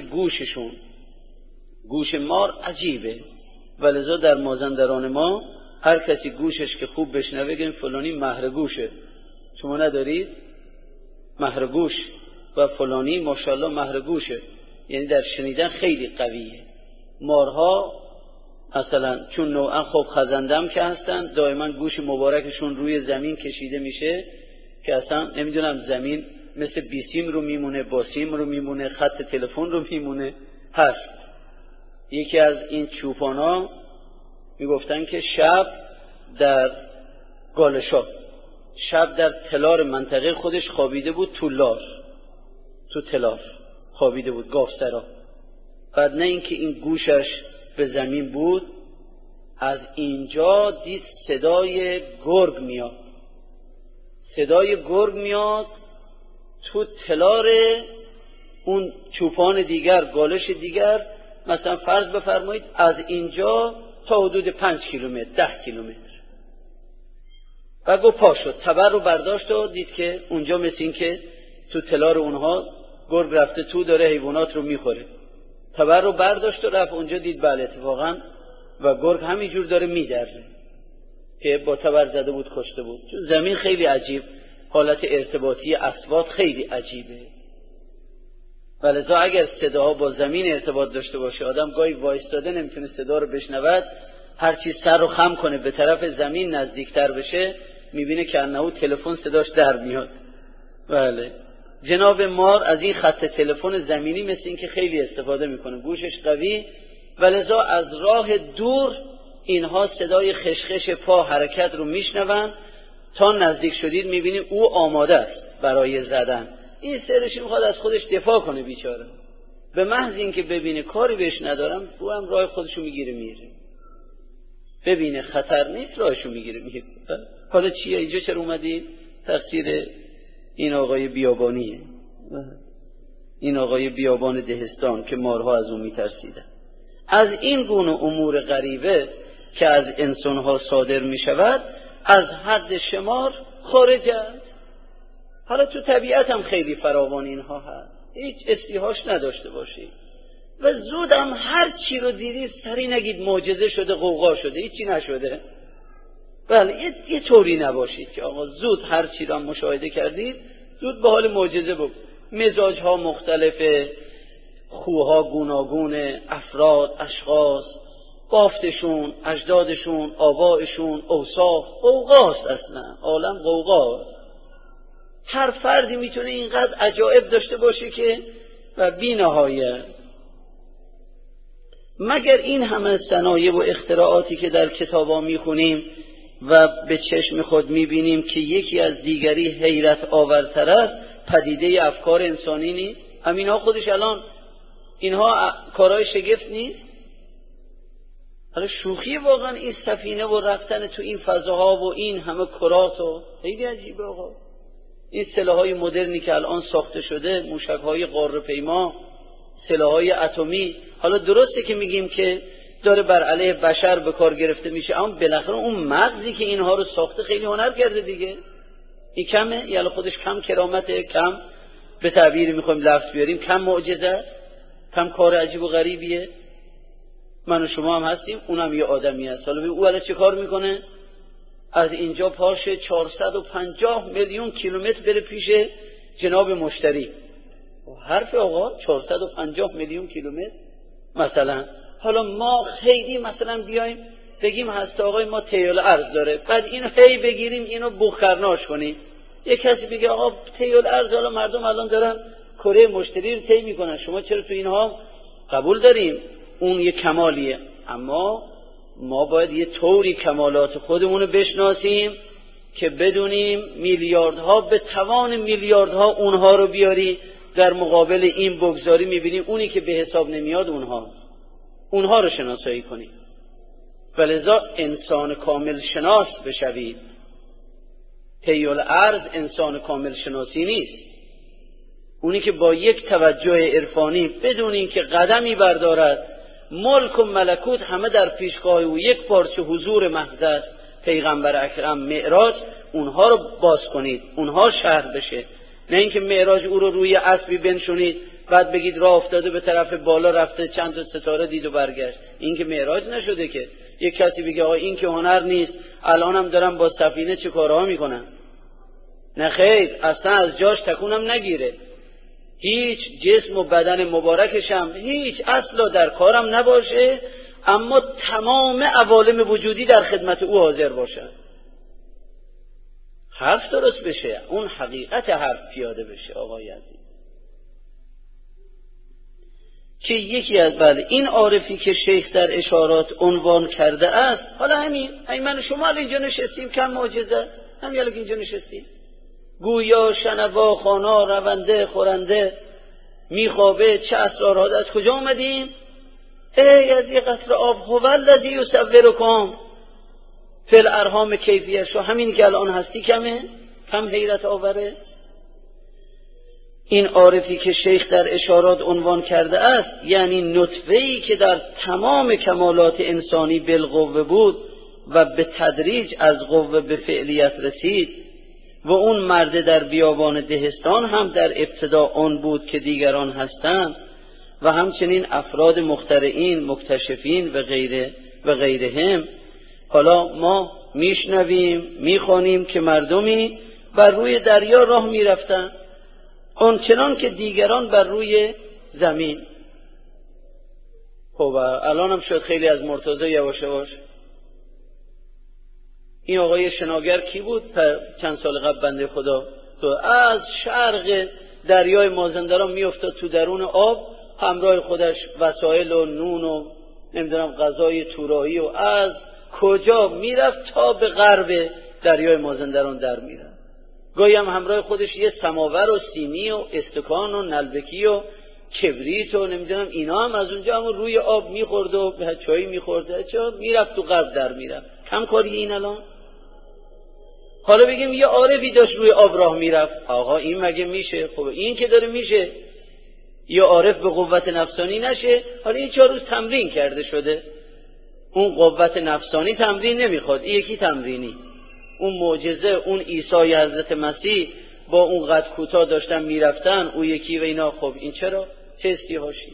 گوش مار عجیبه، ولذا در مازندران ما هر کسی گوشش که خوب بشنوه بگیم فلانی مهرگوشه. شما ندارید مهرگوش؟ و فلانی ماشاءالله مهرگوشه، یعنی در شنیدن خیلی قویه. مارها مثلا چون نوعا خوب خزندم که هستن، دائما گوش مبارکشون روی زمین کشیده میشه که اصلا نمیدونم زمین مثل بیسیم رو میمونه، باسیم رو میمونه، خط تلفن رو میمونه. هست یکی از این چوپانا میگفتن که شب در گالشا، شب در تلار منطقه خودش خوابیده بود، تو تلار خوابیده بود، گاوسرا. بعد نه اینکه این گوشش به زمین بود، از اینجا دید صدای گرگ میاد تو تلار اون چوپان دیگر، گالش دیگر. مثلا فرض بفرمایید از اینجا تا حدود 5 کیلومتر 10 کیلومتر. و گفت پا شد، تبر رو برداشت و دید که اونجا مثل این که تو تلار اونها گرگ رفته تو، داره حیوانات رو میخوره. تبر رو برداشت و رفت اونجا، دید بله اتفاقا و گرگ همینجور داره میدره که با تبر زده بود، کشته بود. چون زمین خیلی عجیب، حالت ارتباطی اصوات خیلی عجیبه. ولذا اگر صداها با زمین ارتباط داشته باشه، آدم گاهی وایستاده نمیتونه صدا رو بشنود، هر چیز سر رو خم کنه به طرف زمین نزدیکتر بشه، میبینه که انه تلفن صداش در میاد. بله جناب مار از این خط تلفن زمینی مثل این که خیلی استفاده میکنه، گوشش قوی. ولذا از راه دور اینها صدای خشخش پا حرکت رو میشنون، تا نزدیک شدید میبینید او آماده است برای زدن. این سرش میخواد از خودش دفاع کنه بیچاره، به محض اینکه ببینه کاری بهش ندارم او هم راه خودشو میگیره میره، ببینه خطر نیست راهشو میگیره میره. حالا چیه اینجا چرا اومدی؟ تقصیر این آقای بیابانیه، این آقای بیابان دهستان که مارها از اون میترسیدن. از این گونه امور غریبه که از انسانها صادر میشود از حد شمار خارج است. حالا تو طبیعت هم خیلی فراوان اینها هست، هیچ استیهاش نداشته باشید و زود هم هر چی رو دیدید سری نگید معجزه شده غوغا شده، هیچی نشده. بله یه طوری نباشید که آقا زود هر چی رو مشاهده کردید زود به حال معجزه بگو. مزاج ها مختلفه، خوها گوناگونه، افراد، اشخاص، بافتشون، اجدادشون، آبائشون، اوصاف، غوغاست، اصلا عالم غوغاست. هر فردی میتونه اینقدر عجایب داشته باشه که و بی نهایت. مگر این همه صنایع و اختراعاتی که در کتابا میخونیم و به چشم خود میبینیم که یکی از دیگری حیرت آورتر است پدیده افکار انسانی نیست؟ همینها خودش الان اینها کارهای شگفت نیست؟ حالا شوخی واقعا این سفینه و رفتن تو این فضاها و این همه کرات و خیلی عجیبه آقا. این سلاح‌های مدرنی که الان ساخته شده، موشک‌های قاره‌پیما، سلاح‌های اتمی، حالا درسته که میگیم که داره بر علیه بشر به کار گرفته میشه، اما بالاخره اون مغزی که اینها رو ساخته خیلی هنر کرده دیگه. این کمه؟ یعنی خودش کم کرامته، کم به تعبیری میخوایم لفظ بیاریم کم معجزه، کم کار عجیب و غریبیه. من و شما هم هستیم، اونم یه آدمی هست. حالا او الان چه کار میکنه؟ از اینجا پاشه 450 میلیون کیلومتر بره پیش جناب مشتری. حرف آقا 450 میلیون کیلومتر مثلا. حالا ما خیلی مثلا بیایم بگیم هست آقای ما طیال ارض داره، بعد اینو هی بگیریم اینو بوخرناش کنیم. یک کسی بگه آقا طیال ارض، حالا مردم الان دارن کره مشتری رو طی میکنن، شما چرا تو اینها قبول داریم؟ اون یه کمالیه، اما ما باید یه طوری کمالات خودمون رو بشناسیم که بدونیم میلیاردها به توان میلیاردها اونها رو بیاری در مقابل این بگذاری، میبینیم اونی که به حساب نمیاد اونها رو شناسایی کنیم. ولذا انسان کامل شناس بشوید. طیال ارض انسان کامل شناسی نیست. اونی که با یک توجه عرفانی بدون این که قدمی بردارد، ملک و ملکوت همه در پیشگاه او یک پارچه حضور محض است، پیغمبر اکرم، معراج، اونها رو باز کنید، اونها شرح بشه. نه اینکه معراج او رو روی اسبی بنشونید بعد بگید راه افتاده به طرف بالا رفته چند تا ستاره دید و برگشت. این که معراج نشده که. یک کسی بگه آقا این که هنر نیست، الانم دارم با سفینه چه کارها میکنم. نه خیر، اصلا از جاش تکونم نگیره، هیچ جسم و بدن مبارکشم هیچ اصلا در کارم نباشه، اما تمام عوالم وجودی در خدمت او حاضر باشن. حرف درست بشه، اون حقیقت حرف پیاده بشه. آقای عزیز که یکی از این عارفی که شیخ در اشارات عنوان کرده است، حالا همین من و شما اینجا نشستیم، کم معجزه، همین الان اینجا نشستیم، گویا شنوا خوانا رونده خورنده میخوابه، چه اسرارها، از کجا اومدیم؟ ای از یه قطره آب، هو الذی یصورکم فی الارحام کیف یشاء. همین که الان هستی کم حیرت آوره؟ این عارفی که شیخ در اشارات عنوان کرده است، یعنی نطفه‌ای که در تمام کمالات انسانی بالقوه بود و به تدریج از قوه به فعلیت رسید، و اون مرد در بیابان دهستان هم در ابتدا آن بود که دیگران هستند، و همچنین افراد مخترعین، مکتشفین و غیرهم. حالا ما میشنویم میخوانیم که مردمی بر روی دریا راه میرفتن آنچنان که دیگران بر روی زمین. خب الان هم شد خیلی از مرتضی یواش یواش. این آقای شناگر کی بود چند سال قبل بنده خدا؟ تو از شرق دریای مازندران میافتاد تو درون آب، همراه خودش وسایل و نون و نمیدونم غذای تورایی، و از کجا میرفت تا به غرب دریای مازندران در میرفت. گاهی هم همراه خودش یه سماور و سینی و استکان و نلبکی و کبریت و نمیدونم اینا هم از اونجا هم روی آب میخورد و چایی میخورد، چرا میرفت تو قبر در میرفت. کم کاری این الان. حالا بگیم یه عارفی داشت روی آب راه میرفت، آقا این مگه میشه؟ خب این که داره میشه، یا عارف به قوت نفسانی نشه. حالا این 4 روز تمرین کرده شده، اون قوت نفسانی تمرین نمیخواد، این یکی تمرینی. اون معجزه، اون عیسی حضرت مسیح با اون قد کوتاه داشتن میرفتن، اون یکی و اینا. خب این چرا؟ چه استیهاشی؟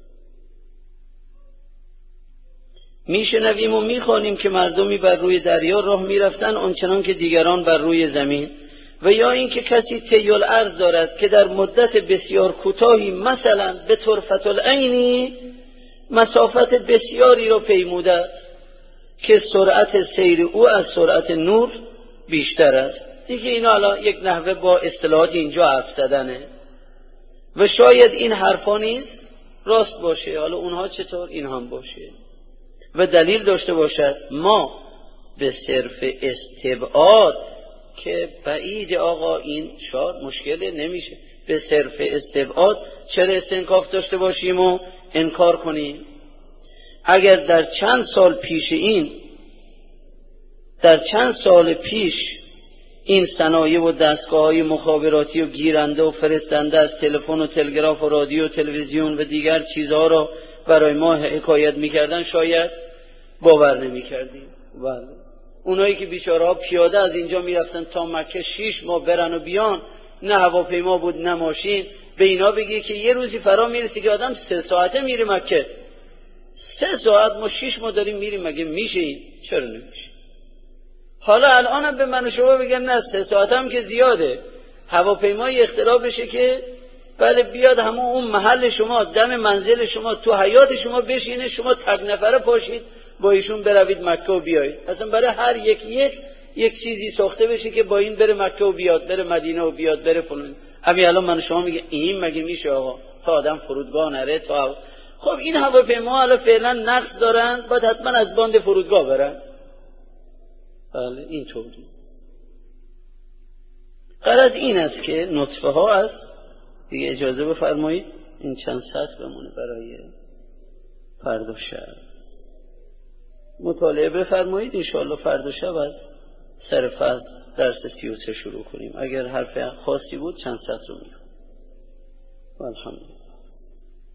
میشنویم و میخوانیم که مردمی بر روی دریا راه میرفتن آنچنان که دیگران بر روی زمین، و یا اینکه کسی طی الارض دارد که در مدت بسیار کوتاهی، مثلا به طرفة العین، مسافت بسیاری را پیموده است که سرعت سیر او از سرعت نور بیشتر است. دیگه اینا الان یک نحوه با اصطلاحات اینجا حرف زدنه و شاید این حرفا نیز راست باشه، حالا اونها چطور این هم باشه و دلیل داشته باشد. ما به صرف استبعاد که بعید آقا این شار مشکل نمیشه، به صرف استبعاد چرا استنکاف داشته باشیم و انکار کنیم؟ اگر در چند سال پیش این صنایع و دستگاه‌های مخابراتی و گیرنده و فرستنده از تلفن و تلگراف و رادیو و تلویزیون و دیگر چیزها را برای ما حکایت می‌کردن شاید باور نمی‌کردیم. بله، اونایی که بیچاره‌ها پیاده از اینجا می‌رفتن تا مکه 6 ماه برن و بیان، نه هواپیما بود نه ماشین، به اینا بگی که یه روزی فرا میرسی که آدم 3 ساعته میره مکه، 3 ساعت ما 6 ماه داریم میریم، مگه میشه این؟ چرا نمیشه؟ حالا الانم به من و شما بگم نه 3 ساعت هم که زیاده، هواپیمای اختراع بشه که بله بیاد همون اون محل شما، دم منزل شما، تو حیات شما بشینه، شما تک نفره پاشید با ایشون بروید مکه و بیایید. اصلا برای هر یک چیزی ساخته بشه که با این بره مکه و بیاد، بره مدینه و بیاد، بره فلان. همین الان من و شما میگه این مگه میشه آقا؟ تا آدم فرودگاه نره تا خب این هواپیما حالا فعلا نقص دارن، باید حتما از باند فرودگاه برن. بله اینطوری. غرض این است که نطفه ها است دیگه. اجازه بفرمایید این چند سطر بمونه برای فردا شب مطالعه بفرمایید. انشاءالله فردا شب از سر فصل درس 33 شروع کنیم. اگر حرف خاصی بود چند سطر رو میخونم. الحمدلله.